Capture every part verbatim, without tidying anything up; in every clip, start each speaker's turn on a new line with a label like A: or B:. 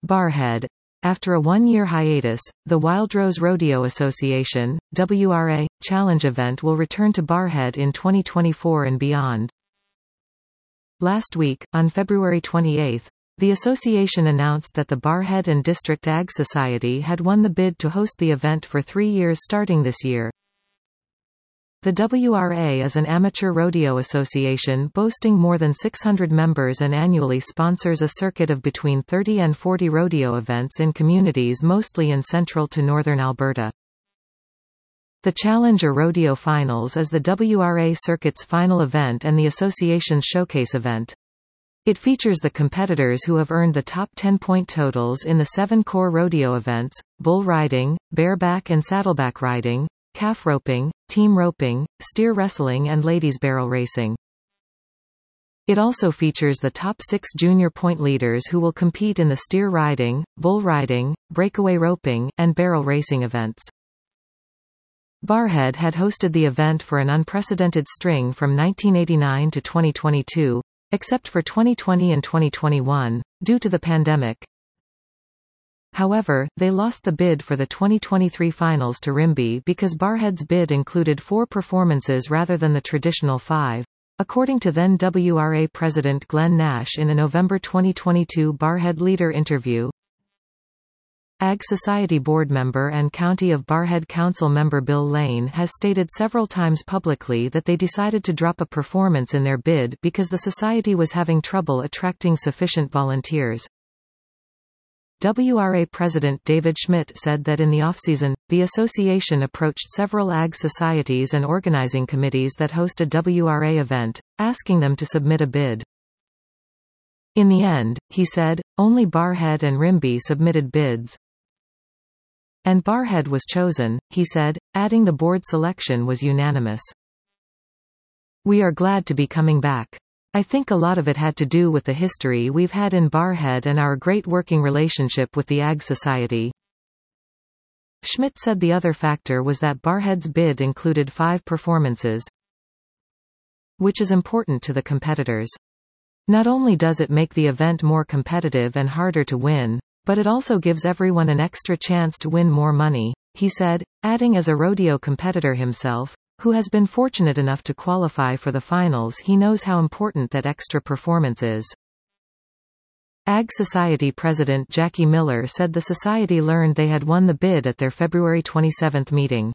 A: Barrhead. After a one-year hiatus, the Wildrose Rodeo Association, W R A, Challenge event will return to Barrhead in twenty twenty-four and beyond. Last week, on February twenty-eighth, the association announced that the Barrhead and District Ag Society had won the bid to host the event for three years starting this year. The W R A is an amateur rodeo association boasting more than six hundred members and annually sponsors a circuit of between thirty and forty rodeo events in communities mostly in central to northern Alberta. The Challenger Rodeo Finals is the W R A circuit's final event and the association's showcase event. It features the competitors who have earned the top ten point totals in the seven core rodeo events: bull riding, bareback and saddleback riding, calf roping, team roping, steer wrestling and ladies barrel racing. It also features the top six junior point leaders who will compete in the steer riding, bull riding, breakaway roping, and barrel racing events. Barrhead had hosted the event for an unprecedented string from nineteen eighty-nine to twenty twenty-two, except for twenty twenty and twenty twenty-one, due to the pandemic. However, they lost the bid for the twenty twenty-three finals to Rimbey because Barrhead's bid included four performances rather than the traditional five, according to then W R A President Glenn Nash in a November twenty twenty-two Barrhead Leader interview. Ag Society board member and County of Barrhead Council member Bill Lane has stated several times publicly that they decided to drop a performance in their bid because the society was having trouble attracting sufficient volunteers. W R A President David Schmidt said that in the off-season, the association approached several ag societies and organizing committees that host a W R A event, asking them to submit a bid. In the end, he said, only Barrhead and Rimbey submitted bids. And Barrhead was chosen, he said, adding the board selection was unanimous. We are glad to be coming back. I think a lot of it had to do with the history we've had in Barrhead and our great working relationship with the Ag Society. Schmidt said the other factor was that Barrhead's bid included five performances, which is important to the competitors. Not only does it make the event more competitive and harder to win, but it also gives everyone an extra chance to win more money, he said, adding as a rodeo competitor himself, who has been fortunate enough to qualify for the finals, he knows how important that extra performance is. Ag Society President Jackie Miller said the society learned they had won the bid at their February twenty-seventh meeting.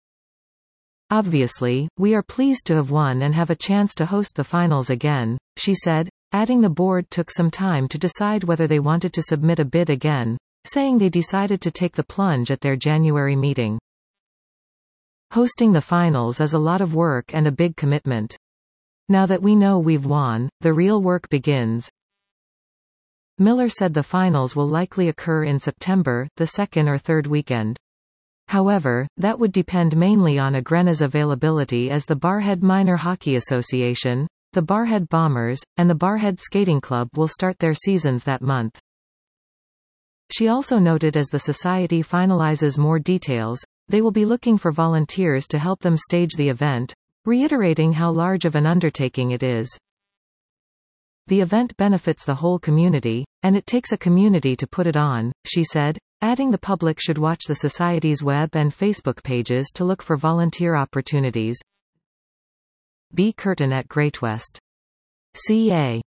A: Obviously, we are pleased to have won and have a chance to host the finals again, she said, adding the board took some time to decide whether they wanted to submit a bid again, saying they decided to take the plunge at their January meeting. Hosting the finals is a lot of work and a big commitment. Now that we know we've won, the real work begins. Miller said the finals will likely occur in September, the second or third weekend. However, that would depend mainly on Agrena's availability as the Barrhead Minor Hockey Association, the Barrhead Bombers, and the Barrhead Skating Club will start their seasons that month. She also noted as the society finalizes more details, they will be looking for volunteers to help them stage the event, reiterating how large of an undertaking it is. The event benefits the whole community, and it takes a community to put it on, she said, adding the public should watch the society's web and Facebook pages to look for volunteer opportunities. B. Curtin at Greatwest. C A